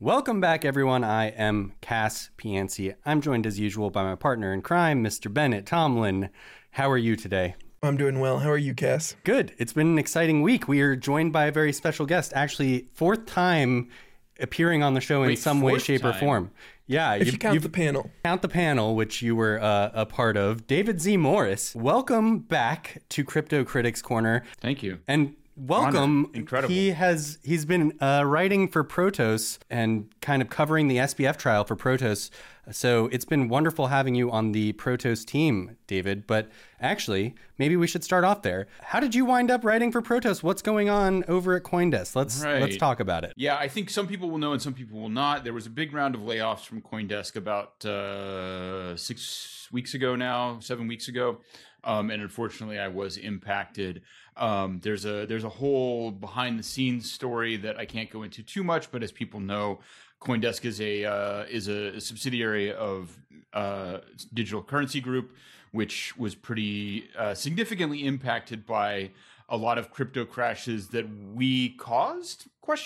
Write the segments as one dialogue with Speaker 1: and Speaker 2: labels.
Speaker 1: Welcome back, everyone. I am Cass Pianci. I'm joined as usual by my partner in crime, Mr. Bennett Tomlin. How are you today?
Speaker 2: I'm doing well. How are you, Cass?
Speaker 1: Good. It's been an exciting week. We are joined by a very special guest, actually fourth time appearing on the show in some way, shape, or form. Yeah,
Speaker 2: if you count the panel.
Speaker 1: Count the panel, which you were a part of. David Z. Morris, welcome back to Crypto Critics Corner.
Speaker 3: Thank you.
Speaker 1: And welcome.
Speaker 3: Honor. Incredible.
Speaker 1: He's been writing for Protos and kind of covering the SBF trial for Protos. So it's been wonderful having you on the Protos team, David. But actually, maybe we should start off there. How did you wind up writing for Protos? What's going on over at CoinDesk? Let's talk about it.
Speaker 3: Yeah, I think some people will know and some people will not. There was a big round of layoffs from CoinDesk about 7 weeks ago. And unfortunately, I was impacted. There's a whole behind the scenes story that I can't go into too much, but as people know, CoinDesk is a subsidiary of Digital Currency Group, which was pretty significantly impacted by a lot of crypto crashes that we caused? ?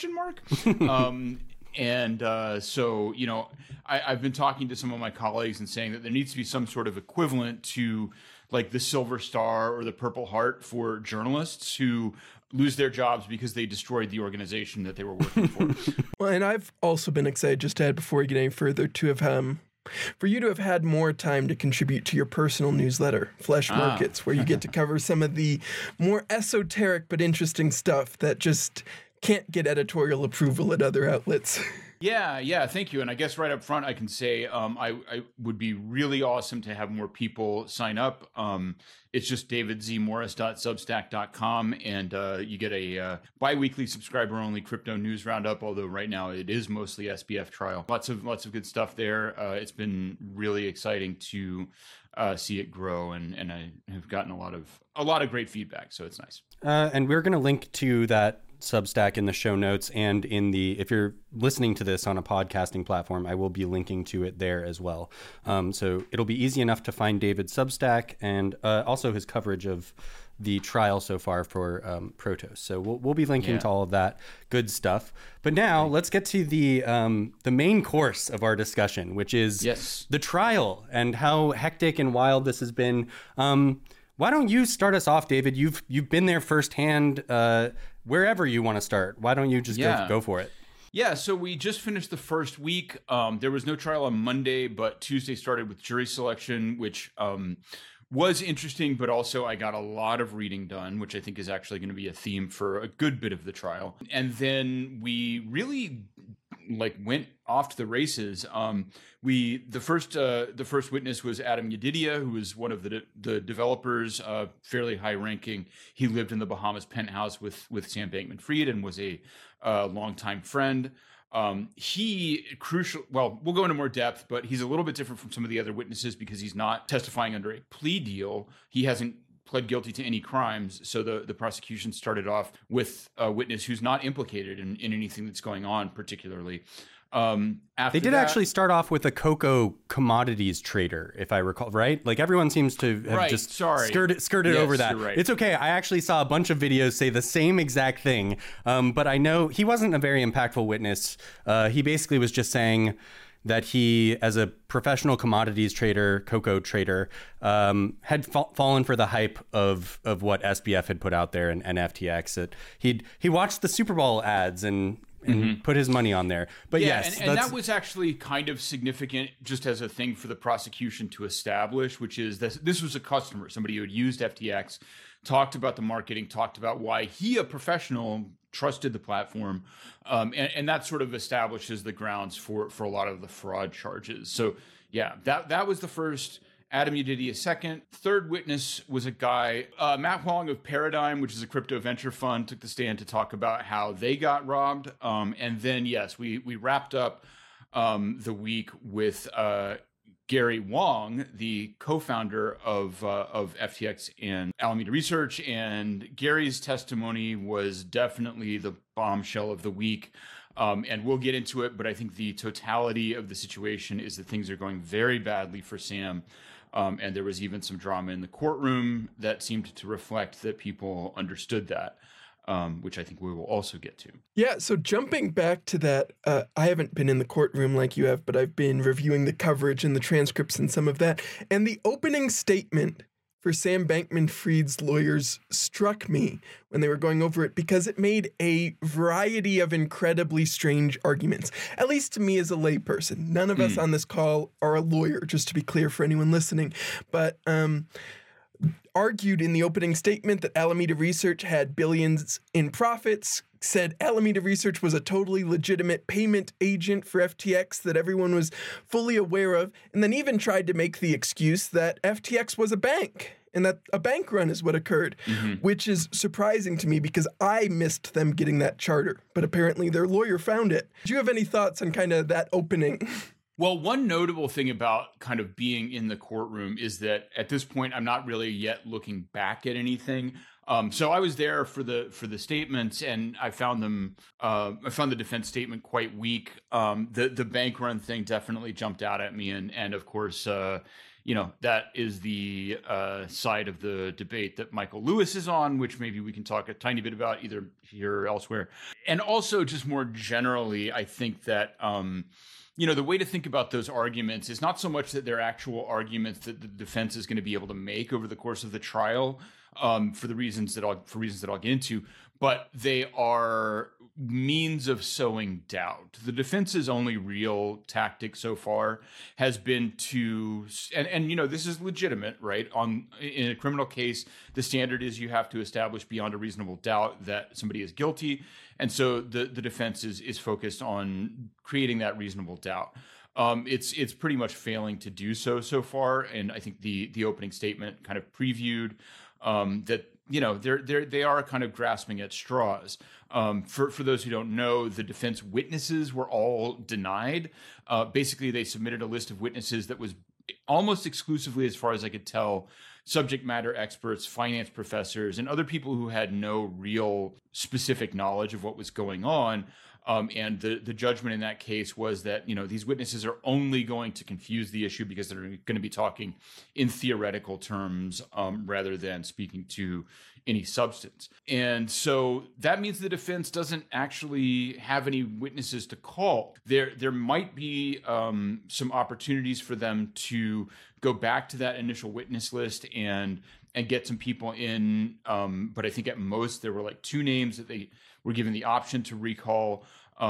Speaker 3: So, you know, I've been talking to some of my colleagues and saying that there needs to be some sort of equivalent to like the Silver Star or the Purple Heart for journalists who lose their jobs because they destroyed the organization that they were working for.
Speaker 2: Well, and I've also been excited, just to add before we get any further, to have for you to have had more time to contribute to your personal newsletter, Flesh Markets, where you get to cover some of the more esoteric but interesting stuff that just can't get editorial approval at other outlets.
Speaker 3: Yeah, thank you. And I guess right up front, I can say I would be really awesome to have more people sign up. It's just davidzmorris.substack.com, and you get a bi-weekly subscriber-only crypto news roundup, although right now it is mostly SBF trial. Lots of good stuff there. It's been really exciting to see it grow, and I have gotten a lot of great feedback, so it's nice.
Speaker 1: And we're going to link to that Substack in the show notes, and if you're listening to this on a podcasting platform, I will be linking to it there as well. So it'll be easy enough to find David's Substack and also his coverage of the trial so far for Protos. So we'll be linking to all of that good stuff. But now let's get to the main course of our discussion, which is the trial and how hectic and wild this has been. Why don't you start us off, David? You've been there firsthand. Wherever you want to start, why don't you just go for it?
Speaker 3: Yeah, so we just finished the first week. There was no trial on Monday, but Tuesday started with jury selection, which was interesting, but also I got a lot of reading done, which I think is actually going to be a theme for a good bit of the trial. And then we really went off to the races. The first witness was Adam Yedidia, who was one of the developers, fairly high ranking. He lived in the Bahamas penthouse with Sam Bankman-Fried and was a longtime friend. We'll go into more depth, but he's a little bit different from some of the other witnesses because he's not testifying under a plea deal. He hasn't pled guilty to any crimes. So the prosecution started off with a witness who's not implicated in anything that's going on particularly.
Speaker 1: They did actually start off with a cocoa commodities trader, if I recall, right? Like everyone seems to have skirted over that.
Speaker 3: Right.
Speaker 1: It's okay. I actually saw a bunch of videos say the same exact thing. But I know he wasn't a very impactful witness. He basically was just saying that he, as a professional commodities trader, cocoa trader, had fallen for the hype of what SBF had put out there and FTX. That he watched the Super Bowl ads and put his money on there. But yes,
Speaker 3: and that was actually kind of significant just as a thing for the prosecution to establish, which is this was a customer, somebody who had used FTX, talked about the marketing, talked about why he, a professional, trusted the platform. And that sort of establishes the grounds for a lot of the fraud charges. So yeah, that was the first. Adam Yedidia second. Third witness was a guy, Matt Huang of Paradigm, which is a crypto venture fund, took the stand to talk about how they got robbed. And then, yes, we wrapped up the week with Gary Wang, the co-founder of FTX and Alameda Research. And Gary's testimony was definitely the bombshell of the week. And we'll get into it, but I think the totality of the situation is that things are going very badly for Sam. And there was even some drama in the courtroom that seemed to reflect that people understood that. which I think we will also get to.
Speaker 2: Yeah, so jumping back to that, I haven't been in the courtroom like you have, but I've been reviewing the coverage and the transcripts and some of that. And the opening statement for Sam Bankman-Fried's lawyers struck me when they were going over it because it made a variety of incredibly strange arguments, at least to me as a layperson. None of us on this call are a lawyer, just to be clear for anyone listening. But argued in the opening statement that Alameda Research had billions in profits, said Alameda Research was a totally legitimate payment agent for FTX that everyone was fully aware of, and then even tried to make the excuse that FTX was a bank and that a bank run is what occurred, which is surprising to me because I missed them getting that charter, but apparently their lawyer found it. Do you have any thoughts on kind of that opening?
Speaker 3: Well, one notable thing about kind of being in the courtroom is that at this point, I'm not really yet looking back at anything. So I was there for the statements, and I found them. I found the defense statement quite weak. The bank run thing definitely jumped out at me, and of course, that is the side of the debate that Michael Lewis is on, which maybe we can talk a tiny bit about either here or elsewhere. And also, just more generally, I think that. The way to think about those arguments is not so much that they're actual arguments that the defense is going to be able to make over the course of the trial, for reasons that I'll get into, but they are means of sowing doubt. The defense's only real tactic so far has been to, and this is legitimate, right? In a criminal case, the standard is you have to establish beyond a reasonable doubt that somebody is guilty. And so the defense is focused on creating that reasonable doubt. It's pretty much failing to do so far, and I think the opening statement kind of previewed that they are kind of grasping at straws. For those who don't know, the defense witnesses were all denied. Basically, they submitted a list of witnesses that was almost exclusively, as far as I could tell, subject matter experts, finance professors, and other people who had no real specific knowledge of what was going on. And the judgment in that case was that, these witnesses are only going to confuse the issue because they're going to be talking in theoretical terms rather than speaking to any substance. And so that means the defense doesn't actually have any witnesses to call. There might be some opportunities for them to go back to that initial witness list and get some people in. But I think at most there were like 2 names that they were given the option to recall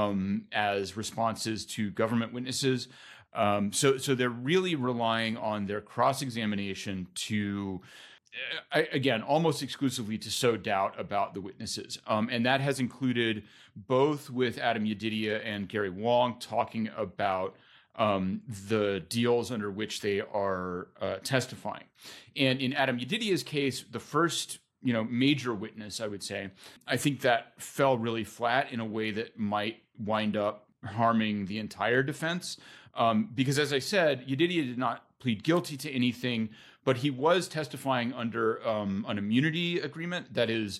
Speaker 3: as responses to government witnesses. So they're really relying on their cross-examination to, again, almost exclusively to sow doubt about the witnesses. And that has included both with Adam Yedidia and Gary Wong talking about the deals under which they are testifying. And in Adam Yedidia's case, the first major witness, I would say, I think that fell really flat in a way that might wind up harming the entire defense. Because as I said, Yedidia did not plead guilty to anything, but he was testifying under an immunity agreement. That is,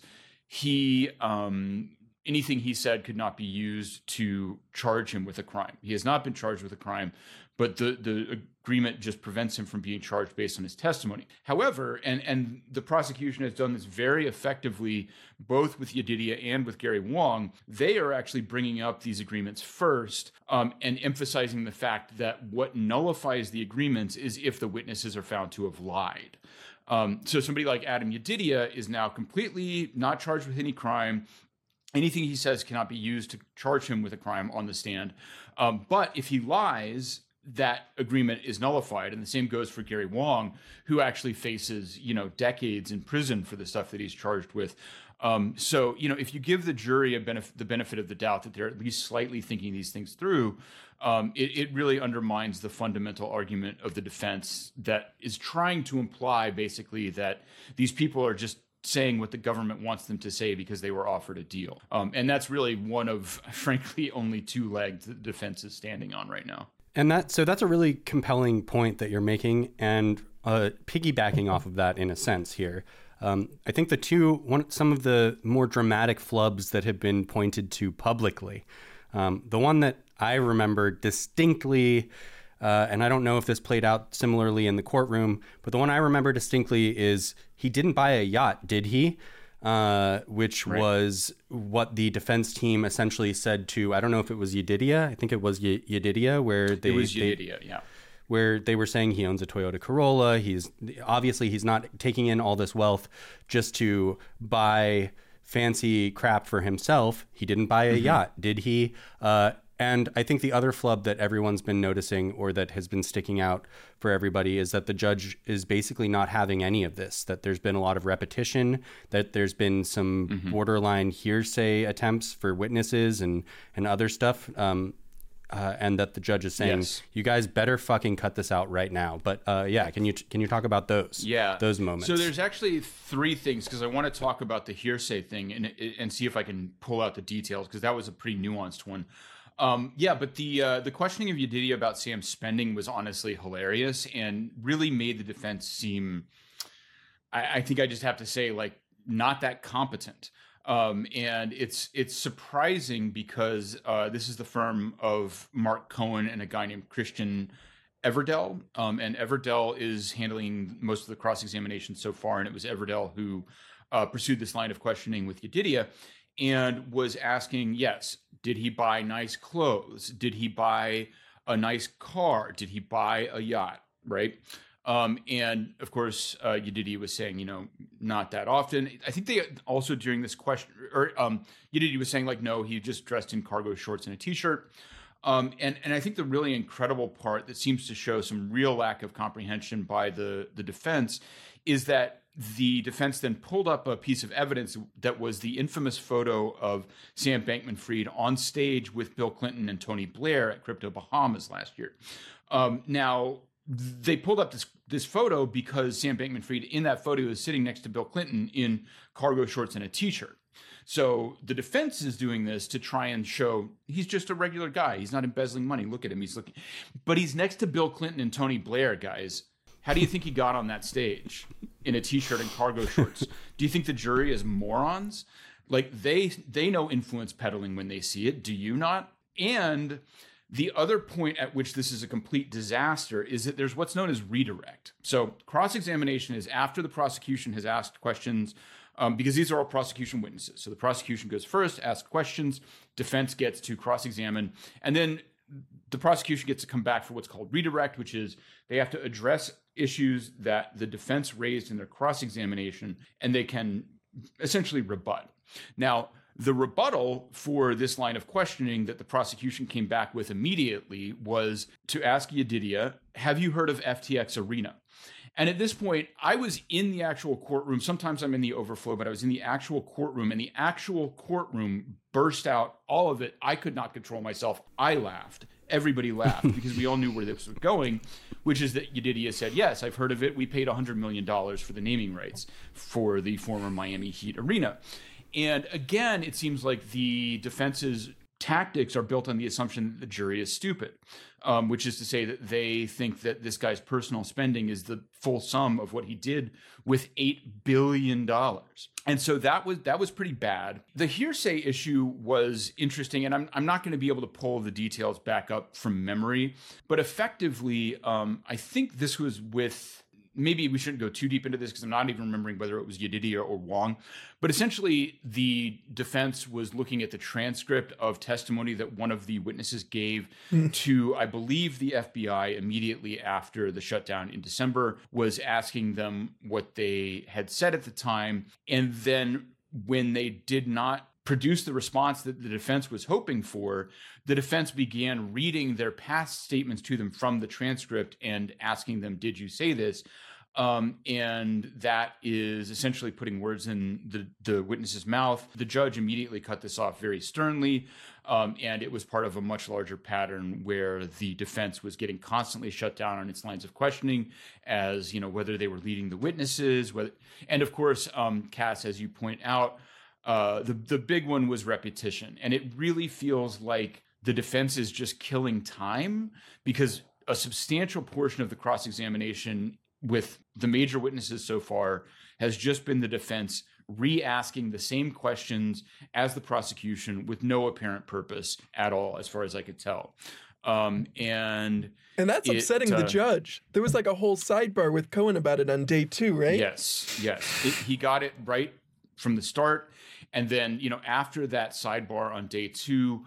Speaker 3: anything he said could not be used to charge him with a crime. He has not been charged with a crime, but the agreement just prevents him from being charged based on his testimony. However, and the prosecution has done this very effectively, both with Yedidia and with Gary Wong, they are actually bringing up these agreements first and emphasizing the fact that what nullifies the agreements is if the witnesses are found to have lied. So somebody like Adam Yedidia is now completely not charged with any crime. Anything he says cannot be used to charge him with a crime on the stand. But if he lies, that agreement is nullified. And the same goes for Gary Wong, who actually faces, decades in prison for the stuff that he's charged with. So, if you give the jury the benefit of the doubt that they're at least slightly thinking these things through, it really undermines the fundamental argument of the defense that is trying to imply basically that these people are just saying what the government wants them to say because they were offered a deal. And that's really one of, frankly, only 2 legs the defense is standing on right now.
Speaker 1: And that's a really compelling point that you're making, and piggybacking off of that in a sense here. I think some of the more dramatic flubs that have been pointed to publicly, the one that I remember distinctly, and I don't know if this played out similarly in the courtroom, but the one I remember distinctly is he didn't buy a yacht, did he? which was what the defense team essentially said to, I don't know if it was Yedidia. I think it was Yedidia, where
Speaker 3: it was Yedidia, yeah.
Speaker 1: Where they were saying he owns a Toyota Corolla. He's not taking in all this wealth just to buy fancy crap for himself. He didn't buy a yacht, did he? And I think the other flub that everyone's been noticing, or that has been sticking out for everybody, is that the judge is basically not having any of this, that there's been a lot of repetition, that there's been some borderline hearsay attempts for witnesses and other stuff. And that the judge is saying, you guys better fucking cut this out right now. But can you talk about those?
Speaker 3: Yeah,
Speaker 1: those moments.
Speaker 3: So there's actually three things, because I want to talk about the hearsay thing and see if I can pull out the details, because that was a pretty nuanced one. But the questioning of Yedidia about Sam's spending was honestly hilarious and really made the defense seem, I think I just have to say, like, not that competent. And it's surprising because this is the firm of Mark Cohen and a guy named Christian Everdell. And Everdell is handling most of the cross-examination so far. And it was Everdell who pursued this line of questioning with Yedidia and was asking, yes, did he buy nice clothes? Did he buy a nice car? Did he buy a yacht? Right? And of course, Yedidia was saying, not that often. I think they also, during this question, Yedidia was saying, like, no, he just dressed in cargo shorts and a t-shirt. And I think the really incredible part that seems to show some real lack of comprehension by the defense is that the defense then pulled up a piece of evidence that was the infamous photo of Sam Bankman-Fried on stage with Bill Clinton and Tony Blair at Crypto Bahamas last year. Now, they pulled up this photo because Sam Bankman-Fried in that photo is sitting next to Bill Clinton in cargo shorts and a t-shirt. So the defense is doing this to try and show he's just a regular guy. He's not embezzling money. Look at him. He's looking, but he's next to Bill Clinton and Tony Blair, guys. How do you think he got on that stage in a t-shirt and cargo shorts? Do you think the jury is morons? Like, they know influence peddling when they see it. Do you not? And the other point at which this is a complete disaster is that there's what's known as redirect. So cross-examination is after the prosecution has asked questions, because these are all prosecution witnesses. So the prosecution goes first, asks questions, defense gets to cross-examine, and then the prosecution gets to come back for what's called redirect, which is they have to address issues that the defense raised in their cross-examination, and they can essentially rebut. Now, the rebuttal for this line of questioning that the prosecution came back with immediately was to ask Yedidia, have you heard of FTX Arena? And at this point, I was in the actual courtroom. Sometimes I'm in the overflow, but I was in the actual courtroom, and the actual courtroom burst out, all of it. I could not control myself. I laughed. Everybody laughed because we all knew where this was going, which is that Yedidia said, yes, I've heard of it. We paid $100 million for the naming rights for the former Miami Heat arena. And again, it seems like the defense's tactics are built on the assumption that the jury is stupid, which is to say that they think that this guy's personal spending is the full sum of what he did with $8 billion. And so that was pretty bad. The hearsay issue was interesting, and I'm not going to be able to pull the details back up from memory, but effectively, I think this was with, maybe we shouldn't go too deep into this because I'm not even remembering whether it was Yedidia or Wong. But essentially, the defense was looking at the transcript of testimony that one of the witnesses gave to, I believe, the FBI immediately after the shutdown in December, was asking them what they had said at the time. And then when they did not produce the response that the defense was hoping for, the defense began reading their past statements to them from the transcript and asking them, did you say this? And that is essentially putting words in the witness's mouth. The judge immediately cut this off very sternly, and it was part of a much larger pattern where the defense was getting constantly shut down on its lines of questioning, as whether they were leading the witnesses, and of course, Cass, as you point out, the big one was repetition, and it really feels like the defense is just killing time because a substantial portion of the cross-examination with the major witnesses so far has just been the defense re-asking the same questions as the prosecution with no apparent purpose at all, as far as I could tell. And
Speaker 2: that's upsetting the judge. There was like a whole sidebar with Cohen about it on day 2, right?
Speaker 3: Yes. He got it right from the start. And then, after that sidebar on day 2,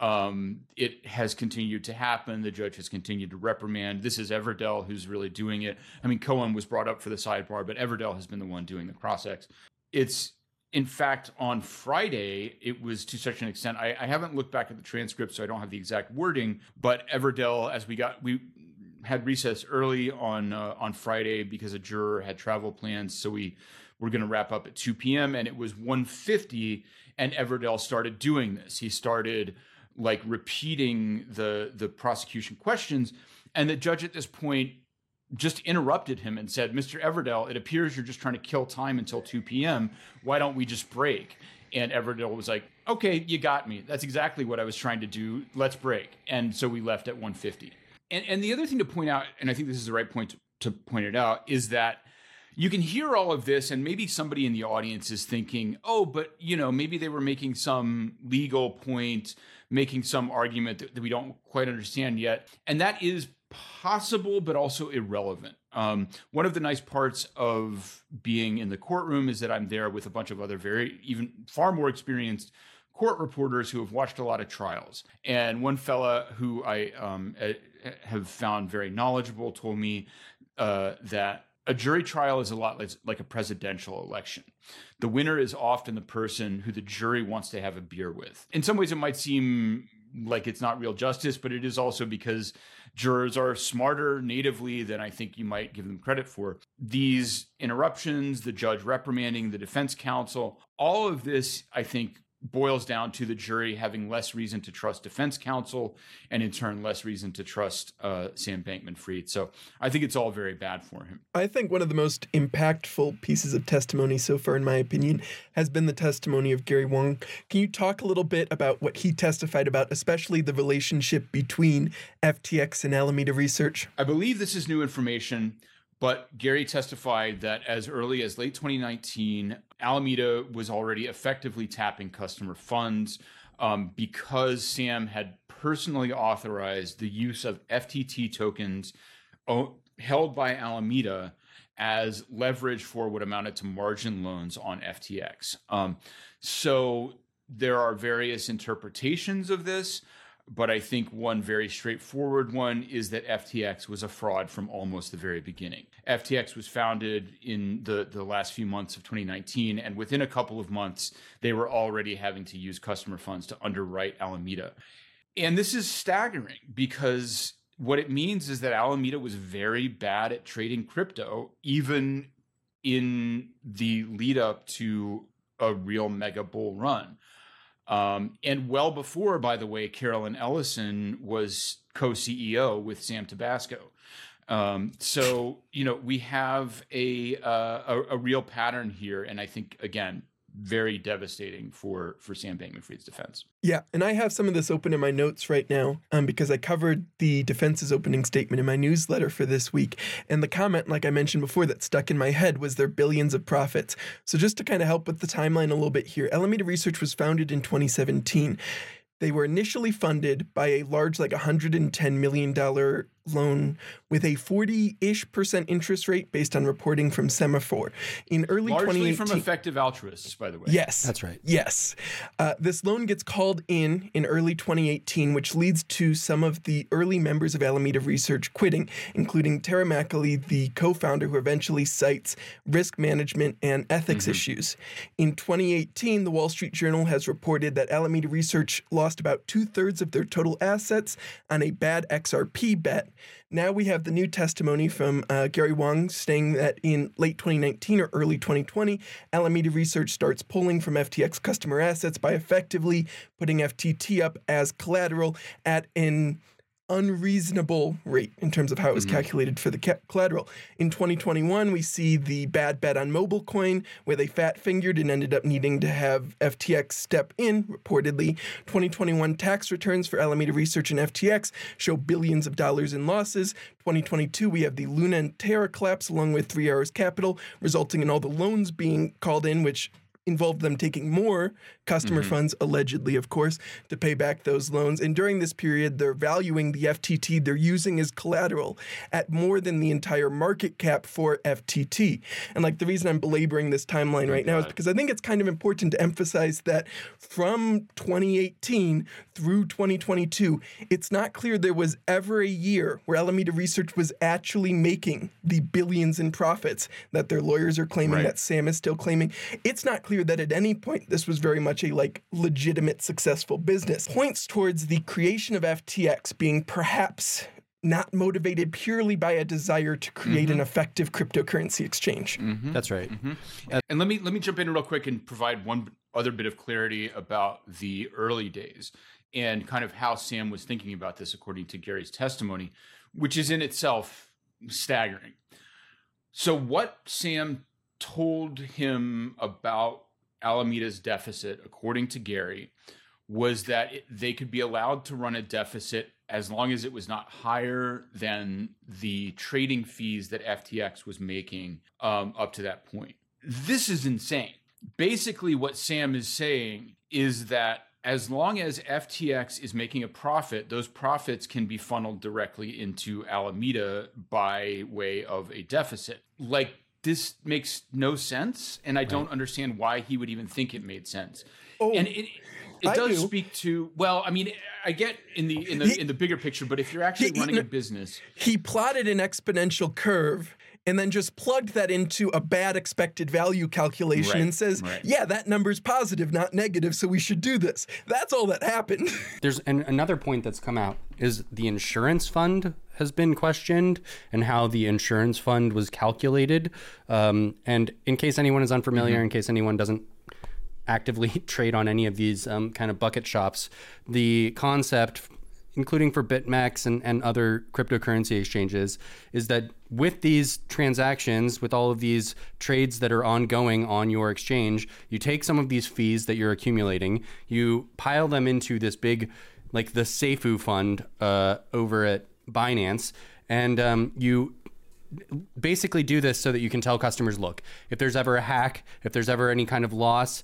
Speaker 3: it has continued to happen. The judge has continued to reprimand. This is Everdell who's really doing it. I mean, Cohen was brought up for the sidebar, but Everdell has been the one doing the cross-ex. It's, in fact, on Friday, it was to such an extent. I haven't looked back at the transcript, so I don't have the exact wording, but Everdell, as we had recess early on Friday because a juror had travel plans, so we were going to wrap up at 2 p.m. and it was 1:50, and Everdell started doing this. He started repeating the prosecution questions, and the judge at this point just interrupted him and said, "Mr. Everdell, it appears you're just trying to kill time until 2 p.m. Why don't we just break?" And Everdell was like, "Okay, you got me. That's exactly what I was trying to do. Let's break." And so we left at 1:50. And the other thing to point out, and I think this is the right point to point it out, is that you can hear all of this, and maybe somebody in the audience is thinking, oh, but, maybe they were making some legal point, making some argument that we don't quite understand yet. And that is possible, but also irrelevant. One of the nice parts of being in the courtroom is that I'm there with a bunch of other even far more experienced court reporters who have watched a lot of trials. And one fella who I have found very knowledgeable told me that a jury trial is a lot like a presidential election. The winner is often the person who the jury wants to have a beer with. In some ways, it might seem like it's not real justice, but it is also because jurors are smarter natively than I think you might give them credit for. These interruptions, the judge reprimanding the defense counsel, all of this, I think, boils down to the jury having less reason to trust defense counsel, and in turn less reason to trust Sam Bankman-Fried. So I think it's all very bad for him.
Speaker 2: I think one of the most impactful pieces of testimony so far, in my opinion, has been the testimony of Gary Wang. Can you talk a little bit about what he testified about, especially the relationship between FTX and Alameda Research?
Speaker 3: I believe this is new information, but Gary testified that as early as late 2019, Alameda was already effectively tapping customer funds because Sam had personally authorized the use of FTT tokens held by Alameda as leverage for what amounted to margin loans on FTX. So there are various interpretations of this, but I think one very straightforward one is that FTX was a fraud from almost the very beginning. FTX was founded in the last few months of 2019, and within a couple of months, they were already having to use customer funds to underwrite Alameda. And this is staggering because what it means is that Alameda was very bad at trading crypto, even in the lead up to a real mega bull run. And well before, by the way, Carolyn Ellison was co-CEO with Sam Tabasco. So, we have a real pattern here. And I think, again, very devastating for Sam Bankman-Fried's defense.
Speaker 2: Yeah, and I have some of this open in my notes right now because I covered the defense's opening statement in my newsletter for this week. And the comment, like I mentioned before, that stuck in my head was their billions of profits. So just to kind of help with the timeline a little bit here, Alameda Research was founded in 2017. They were initially funded by a large, $110 million loan with a 40-ish% interest rate based on reporting from Semaphore. In early 2018,
Speaker 3: largely from effective altruists, by the way.
Speaker 2: Yes.
Speaker 1: That's right.
Speaker 2: Yes. This loan gets called in early 2018, which leads to some of the early members of Alameda Research quitting, including Tara McAlee, the co-founder, who eventually cites risk management and ethics issues. In 2018, the Wall Street Journal has reported that Alameda Research lost about 2/3 of their total assets on a bad XRP bet. Now we have the new testimony from Gary Wang saying that in late 2019 or early 2020, Alameda Research starts pulling from FTX customer assets by effectively putting FTT up as collateral at an unreasonable rate in terms of how it was calculated for the collateral. In 2021, we see the bad bet on MobileCoin, where they fat-fingered and ended up needing to have FTX step in, reportedly. 2021 tax returns for Alameda Research and FTX show billions of dollars in losses. 2022, we have the Luna and Terra collapse along with 3 Arrows Capital, resulting in all the loans being called in, which involved them taking more customer funds, allegedly, of course, to pay back those loans. And during this period, they're valuing the FTT they're using as collateral at more than the entire market cap for FTT. And like the reason I'm belaboring this timeline right now is because I think it's kind of important to emphasize that from 2018 through 2022, it's not clear there was ever a year where Alameda Research was actually making the billions in profits that their lawyers are claiming, that Sam is still claiming. It's not clear that at any point this was very much a legitimate successful business. Points towards the creation of FTX being perhaps not motivated purely by a desire to create an effective cryptocurrency exchange.
Speaker 1: That's right.
Speaker 3: And let me jump in real quick and provide one other bit of clarity about the early days and kind of how Sam was thinking about this according to Gary's testimony, which is in itself staggering. So what Sam told him about Alameda's deficit, according to Gary, was that they could be allowed to run a deficit as long as it was not higher than the trading fees that FTX was making up to that point. This is insane. Basically, what Sam is saying is that as long as FTX is making a profit, those profits can be funneled directly into Alameda by way of a deficit. This makes no sense, and I don't understand why he would even think it made sense. And it does speak to, well, I mean, I get in the bigger picture, but if you're actually running a business,
Speaker 2: he plotted an exponential curve and then just plugged that into a bad expected value calculation and says, yeah, that number's positive, not negative, so we should do this. That's all that happened.
Speaker 1: There's another point that's come out is the insurance fund has been questioned and how the insurance fund was calculated. And in case anyone is unfamiliar, in case anyone doesn't actively trade on any of these kind of bucket shops, the concept, including for BitMEX and other cryptocurrency exchanges, is that with these transactions, with all of these trades that are ongoing on your exchange, you take some of these fees that you're accumulating, you pile them into this big, like the Seifu fund over at Binance, and you basically do this so that you can tell customers, look, if there's ever a hack, if there's ever any kind of loss,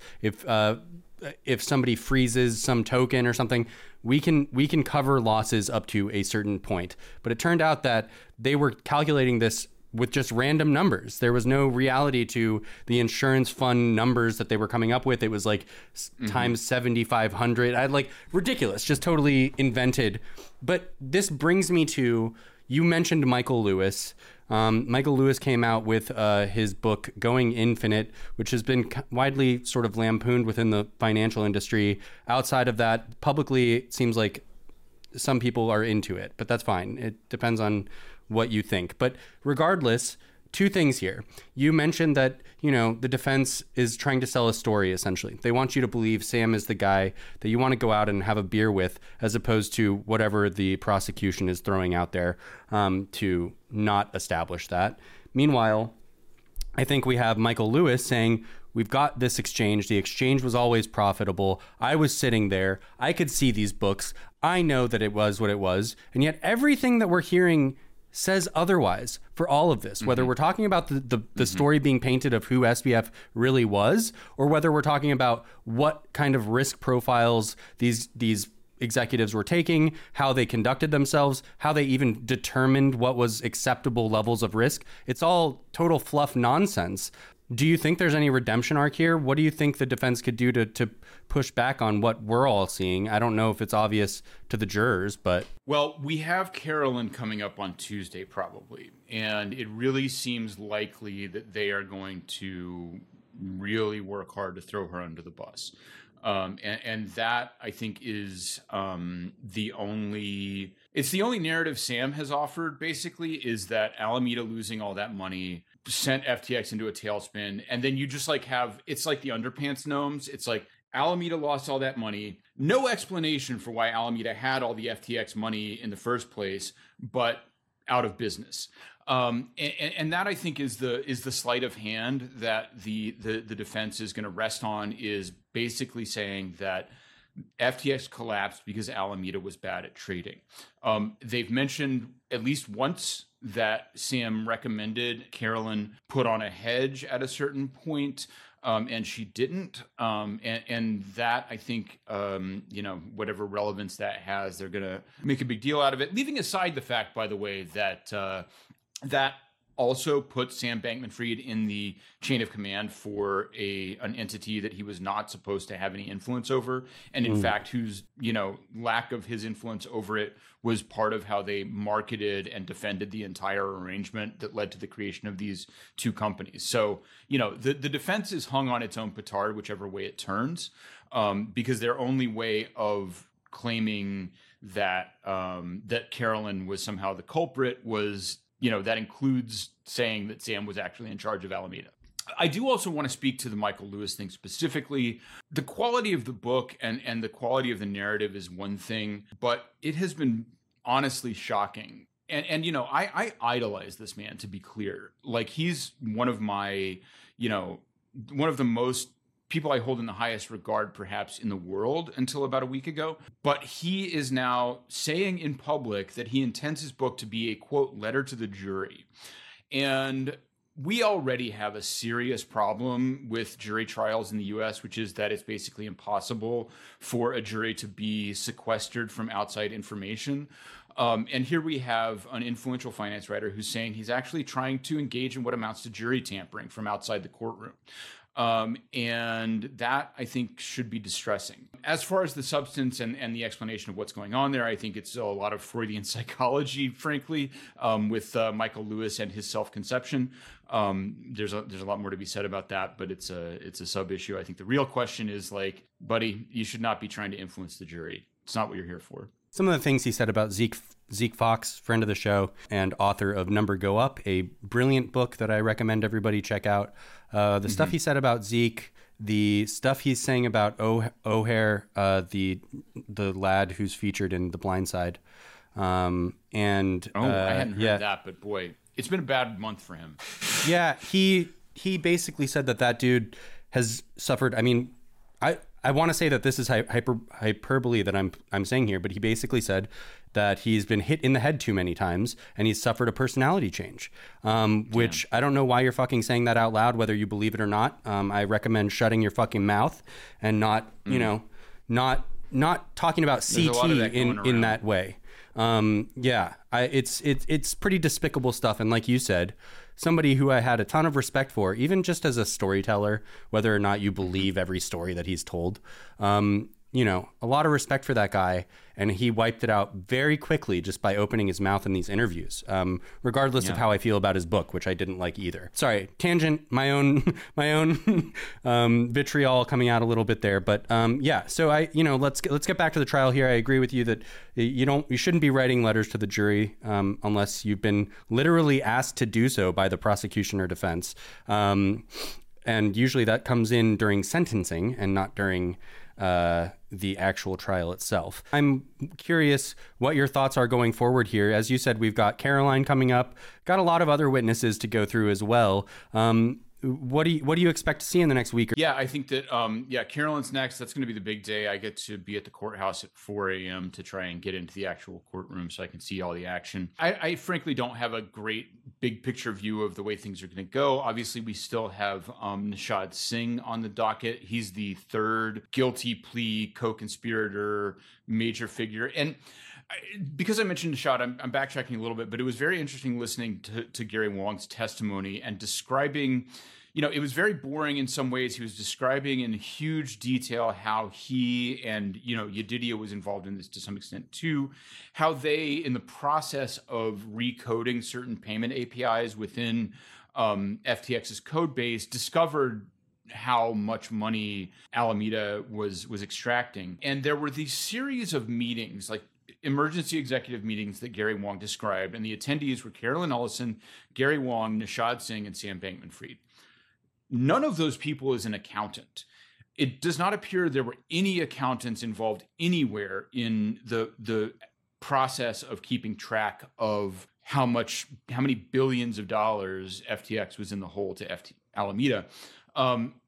Speaker 1: if somebody freezes some token or something, we can cover losses up to a certain point. But it turned out that they were calculating this with just random numbers. There was no reality to the insurance fund numbers that they were coming up with. It was like times 7,500. Ridiculous, just totally invented. But this brings me to, you mentioned Michael Lewis. Michael Lewis came out with his book Going Infinite, which has been widely sort of lampooned within the financial industry. Outside of that, publicly, it seems like some people are into it, but that's fine. It depends on what you think. But regardless, two things here. You mentioned that, the defense is trying to sell a story, essentially. They want you to believe Sam is the guy that you want to go out and have a beer with, as opposed to whatever the prosecution is throwing out there to not establish that. Meanwhile, I think we have Michael Lewis saying, we've got this exchange. The exchange was always profitable. I was sitting there. I could see these books. I know that it was what it was. And yet everything that we're hearing says otherwise for all of this, whether we're talking about the story being painted of who SBF really was, or whether we're talking about what kind of risk profiles these executives were taking, how they conducted themselves, how they even determined what was acceptable levels of risk. It's all total fluff nonsense. Do you think there's any redemption arc here? What do you think the defense could do to push back on what we're all seeing? I don't know if it's obvious to the jurors, but...
Speaker 3: Well, we have Carolyn coming up on Tuesday, probably. And it really seems likely that they are going to really work hard to throw her under the bus. And that, I think, is the only narrative Sam has offered, basically, is that Alameda losing all that money sent FTX into a tailspin. And then you just it's like the underpants gnomes. It's like Alameda lost all that money. No explanation for why Alameda had all the FTX money in the first place, but out of business. And that, I think, is the sleight of hand that the defense is going to rest on, is basically saying that FTX collapsed because Alameda was bad at trading. They've mentioned at least once that Sam recommended Carolyn put on a hedge at a certain point. and she didn't. And that, I think, whatever relevance that has, they're going to make a big deal out of it. Leaving aside the fact, by the way, that that also put Sam Bankman-Fried in the chain of command for an entity that he was not supposed to have any influence over, and in fact, whose lack of his influence over it was part of how they marketed and defended the entire arrangement that led to the creation of these two companies. So the defense is hung on its own petard, whichever way it turns, because their only way of claiming that that Carolyn was somehow the culprit was, that includes saying that Sam was actually in charge of Alameda. I do also want to speak to the Michael Lewis thing specifically. The quality of the book and the quality of the narrative is one thing, but it has been honestly shocking. And I idolize this man, to be clear. Like, he's one of my, one of the most people I hold in the highest regard, perhaps, in the world until about a week ago. But he is now saying in public that he intends his book to be a, quote, letter to the jury. And we already have a serious problem with jury trials in the U.S., which is that it's basically impossible for a jury to be sequestered from outside information. And here we have an influential finance writer who's saying he's actually trying to engage in what amounts to jury tampering from outside the courtroom. And that, I think, should be distressing. As far as the substance and the explanation of what's going on there, I think it's still a lot of Freudian psychology, frankly, with Michael Lewis and his self-conception. There's a lot more to be said about that, but it's a sub-issue. I think the real question is, like, buddy, you should not be trying to influence the jury. It's not what you're here for.
Speaker 1: Some of the things he said about Zeke Fox, friend of the show and author of Number Go Up, a brilliant book that I recommend everybody check out. The stuff he said about Zeke, the stuff he's saying about O'Hare, the lad who's featured in The Blind Side. I hadn't heard
Speaker 3: that, but boy, it's been a bad month for him.
Speaker 1: Yeah, he basically said that dude has suffered. I mean, I want to say that this is hyperbole that I'm saying here, but he basically said that he's been hit in the head too many times and he's suffered a personality change, which I don't know why you're fucking saying that out loud, whether you believe it or not. I recommend shutting your fucking mouth and not talking about CT in that way. It's pretty despicable stuff. And like you said, somebody who I had a ton of respect for, even just as a storyteller, whether or not you believe every story that he's told, a lot of respect for that guy. And he wiped it out very quickly just by opening his mouth in these interviews, regardless of how I feel about his book, which I didn't like either. Sorry, tangent, my own vitriol coming out a little bit there. But so let's get back to the trial here. I agree with you that you shouldn't be writing letters to the jury unless you've been literally asked to do so by the prosecution or defense. And usually that comes in during sentencing and not during the actual trial itself. I'm curious what your thoughts are going forward here. As you said, we've got Caroline coming up, got a lot of other witnesses to go through as well. What do you expect to see in the next week?
Speaker 3: Yeah, I think that Carolyn's next. That's going to be the big day. I get to be at the courthouse at 4 a.m. to try and get into the actual courtroom so I can see all the action. I frankly don't have a great big picture view of the way things are going to go. Obviously, we still have Nishad Singh on the docket. He's the third guilty plea co-conspirator major figure. And because I mentioned Nishad, I'm backtracking a little bit, but it was very interesting listening to Gary Wong's testimony and describing, it was very boring in some ways. He was describing in huge detail how he and, Yedidia was involved in this to some extent too, how they, in the process of recoding certain payment APIs within FTX's code base, discovered how much money Alameda was extracting. And there were these series of meetings, like emergency executive meetings that Gary Wong described, and the attendees were Carolyn Ellison, Gary Wong, Nishad Singh, and Sam Bankman-Fried. None of those people is an accountant. It does not appear there were any accountants involved anywhere in the process of keeping track of how many billions of dollars FTX was in the hole to Alameda.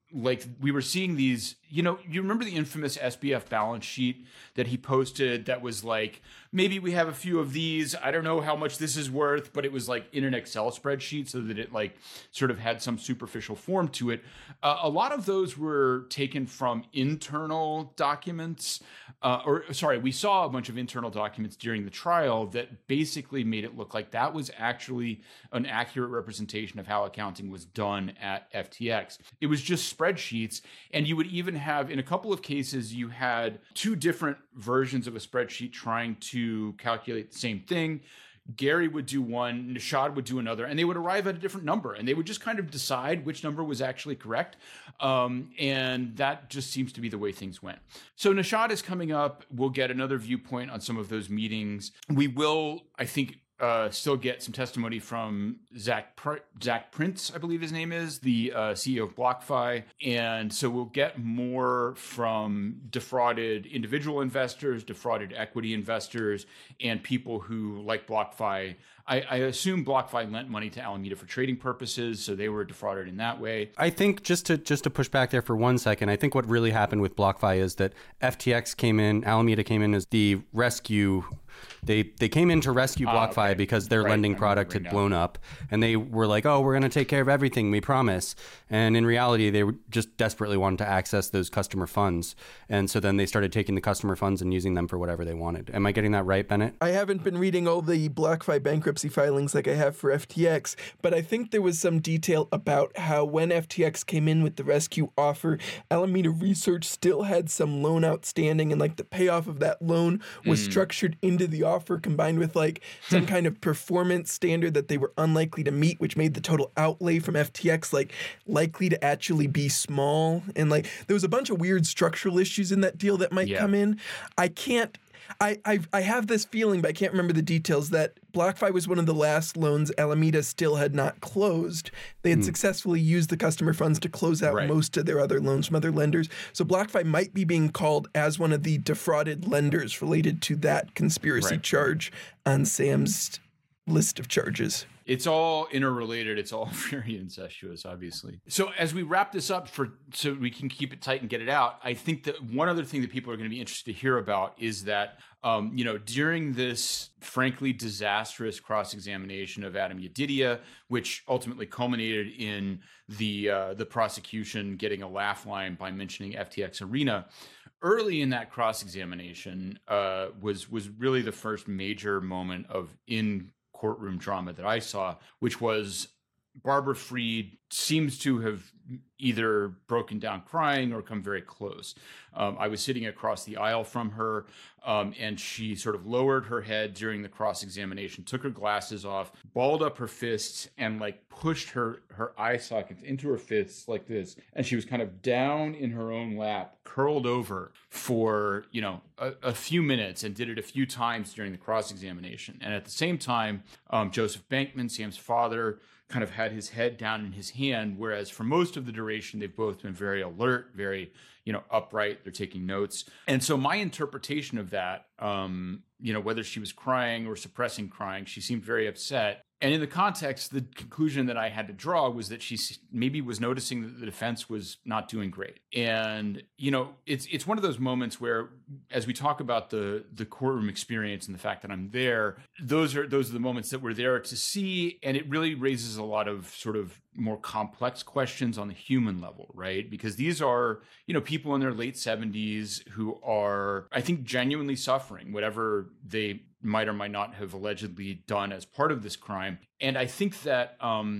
Speaker 3: like we were seeing these, you remember the infamous SBF balance sheet that he posted that was like, maybe we have a few of these. I don't know how much this is worth, but it was like in an Excel spreadsheet so that it like sort of had some superficial form to it. A lot of those were taken from internal documents, we saw a bunch of internal documents during the trial that basically made it look like that was actually an accurate representation of how accounting was done at FTX. It was just spreadsheets, and you would even have, in a couple of cases, you had two different versions of a spreadsheet trying to calculate the same thing. Gary would do one, Nishad would do another, and they would arrive at a different number, and they would just kind of decide which number was actually correct. And that just seems to be the way things went. So Nishad is coming up. We'll get another viewpoint on some of those meetings. We will, I think, still get some testimony from Zach Prince, I believe his name is, the CEO of BlockFi. And so we'll get more from defrauded individual investors, defrauded equity investors, and people who, like BlockFi, I assume BlockFi lent money to Alameda for trading purposes, so they were defrauded in that way.
Speaker 1: I think just to push back there for 1 second, I think what really happened with BlockFi is that FTX came in, Alameda came in as the rescue. They came in to rescue BlockFi because their lending product had blown up, and they were like, "Oh, we're going to take care of everything, we promise." And in reality, they just desperately wanted to access those customer funds, and so then they started taking the customer funds and using them for whatever they wanted. Am I getting that right, Bennett?
Speaker 2: I haven't been reading all the BlockFi bankruptcy filings like I have for FTX, but I think there was some detail about how when FTX came in with the rescue offer, Alameda Research still had some loan outstanding, and like the payoff of that loan was structured into the offer, combined with like some kind of performance standard that they were unlikely to meet, which made the total outlay from FTX like likely to actually be small. And like there was a bunch of weird structural issues in that deal that might come in. I have this feeling, but I can't remember the details, that BlockFi was one of the last loans Alameda still had not closed. They had successfully used the customer funds to close out most of their other loans from other lenders. So BlockFi might be being called as one of the defrauded lenders related to that conspiracy charge on Sam's list of charges.
Speaker 3: It's all interrelated. It's all very incestuous, obviously. So as we wrap this up so we can keep it tight and get it out, I think that one other thing that people are going to be interested to hear about is that, during this frankly disastrous cross-examination of Adam Yedidia, which ultimately culminated in the prosecution getting a laugh line by mentioning FTX Arena, early in that cross-examination was really the first major moment of courtroom drama that I saw, which was Barbara Fried seems to have either broken down crying or come very close. I was sitting across the aisle from her, and she sort of lowered her head during the cross-examination, took her glasses off, balled up her fists, and like pushed her eye sockets into her fists like this. And she was kind of down in her own lap, curled over for, a few minutes, and did it a few times during the cross-examination. And at the same time, Joseph Bankman, Sam's father, kind of had his head down in his hand, whereas for most of the duration, they've both been very alert, very, upright. They're taking notes. And so my interpretation of that, whether she was crying or suppressing crying, she seemed very upset. And in the context, the conclusion that I had to draw was that she maybe was noticing that the defense was not doing great. And, it's one of those moments where, as we talk about the courtroom experience and the fact that I'm there, those are the moments that we're there to see. And it really raises a lot of sort of more complex questions on the human level, right? Because these are, people in their late 70s who are, I think, genuinely suffering, whatever they might or might not have allegedly done as part of this crime. And I think that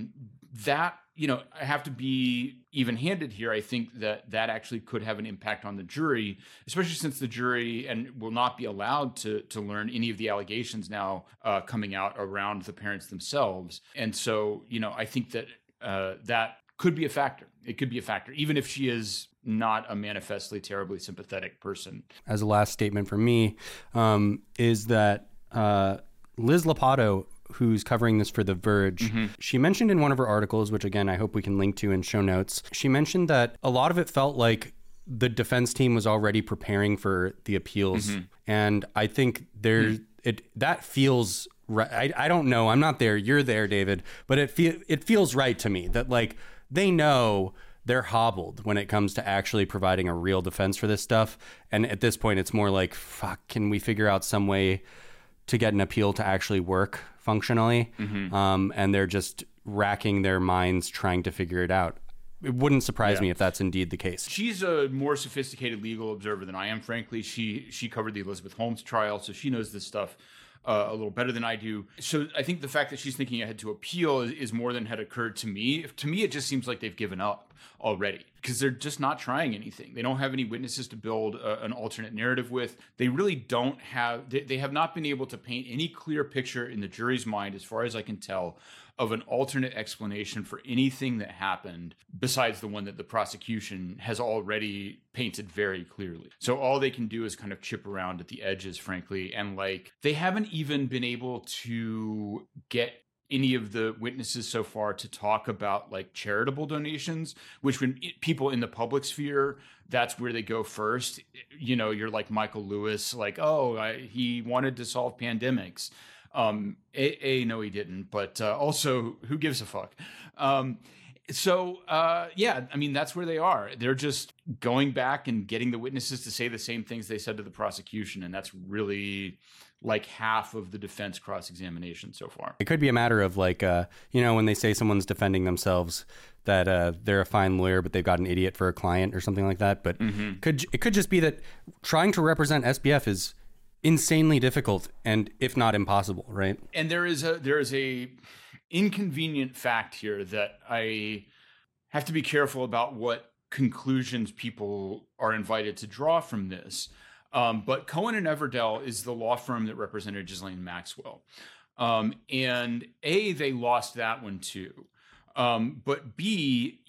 Speaker 3: I have to be even-handed here. I think that actually could have an impact on the jury, especially since the jury will not be allowed to learn any of the allegations now coming out around the parents themselves. And so, I think that that could be a factor. It could be a factor, even if she is not a manifestly terribly sympathetic person.
Speaker 1: As a last statement from me, is that Liz Lopatto, who's covering this for The Verge, she mentioned in one of her articles, which again, I hope we can link to in show notes, she mentioned that a lot of it felt like the defense team was already preparing for the appeals. And I think that feels right. I don't know. I'm not there. You're there, David. But it feels right to me that like they know they're hobbled when it comes to actually providing a real defense for this stuff. And at this point, it's more like, fuck, can we figure out some way to get an appeal to actually work functionally? And they're just racking their minds trying to figure it out. It wouldn't surprise me if that's indeed the case.
Speaker 3: She's a more sophisticated legal observer than I am, frankly. She covered the Elizabeth Holmes trial, so she knows this stuff a little better than I do. So I think the fact that she's thinking ahead to appeal is more than had occurred to me. To me, it just seems like they've given up already because they're just not trying anything. They don't have any witnesses to build an alternate narrative with. They really don't have, they have not been able to paint any clear picture in the jury's mind, as far as I can tell, of an alternate explanation for anything that happened besides the one that the prosecution has already painted very clearly. So all they can do is kind of chip around at the edges, frankly. And like, they haven't even been able to get any of the witnesses so far to talk about like charitable donations, which when people in the public sphere, that's where they go first. You know, you're like Michael Lewis, like, he wanted to solve pandemics. No, he didn't. But also, who gives a fuck? Yeah, I mean, that's where they are. They're just going back and getting the witnesses to say the same things they said to the prosecution. And that's really like half of the defense cross-examination so far.
Speaker 1: It could be a matter of like, when they say someone's defending themselves, that they're a fine lawyer, but they've got an idiot for a client or something like that. But it could just be that trying to represent SBF is insanely difficult and if not impossible, right?
Speaker 3: And there is a inconvenient fact here that I have to be careful about what conclusions people are invited to draw from this. But Cohen and Everdell is the law firm that represented Ghislaine Maxwell. And A, they lost that one too. But B,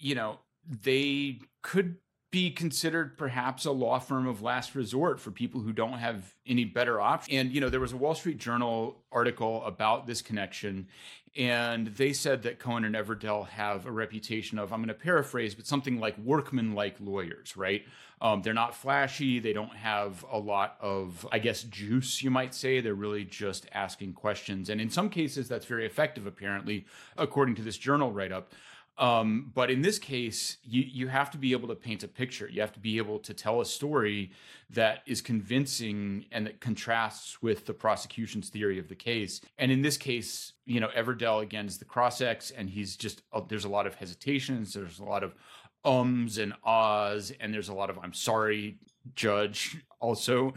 Speaker 3: they could be considered perhaps a law firm of last resort for people who don't have any better option. And, there was a Wall Street Journal article about this connection, and they said that Cohen and Everdell have a reputation of, I'm going to paraphrase, but something like workman-like lawyers, right? They're not flashy. They don't have a lot of, I guess, juice, you might say. They're really just asking questions. And in some cases, that's very effective, apparently, according to this journal write-up. But in this case, you have to be able to paint a picture. You have to be able to tell a story that is convincing and that contrasts with the prosecution's theory of the case. And in this case, Everdell, again, is the cross-ex, and he's just, there's a lot of hesitations. There's a lot of ums and ahs, and there's a lot of, I'm sorry, judge, also.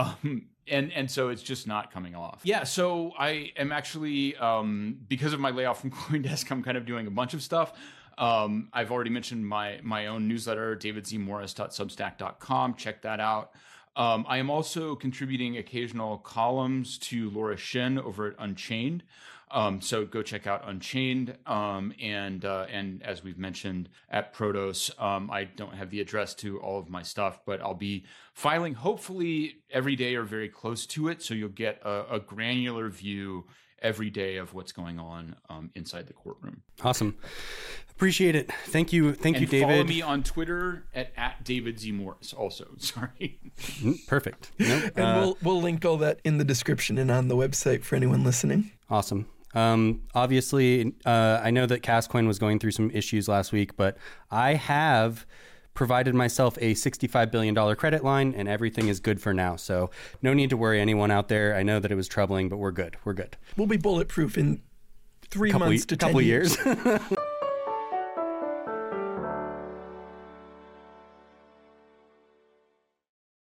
Speaker 3: And so it's just not coming off. Yeah, so I am actually, because of my layoff from CoinDesk, I'm kind of doing a bunch of stuff. I've already mentioned my own newsletter, davidzmorris.substack.com. Check that out. I am also contributing occasional columns to Laura Shin over at Unchained. So go check out Unchained. And as we've mentioned at Protos, I don't have the address to all of my stuff, but I'll be filing hopefully every day or very close to it. So you'll get a granular view every day of what's going on inside the courtroom.
Speaker 1: Awesome. Appreciate it. Thank you, David.
Speaker 3: Follow me on Twitter at David Z. Morris also. Sorry.
Speaker 1: Perfect. Nope.
Speaker 2: And we'll link all that in the description and on the website for anyone listening.
Speaker 1: Awesome. Obviously, I know that Castcoin was going through some issues last week, but I have provided myself a $65 billion credit line, and everything is good for now. So no need to worry, anyone out there. I know that it was troubling, but we're good. We're good.
Speaker 2: We'll be bulletproof in 3 months to 10
Speaker 1: years.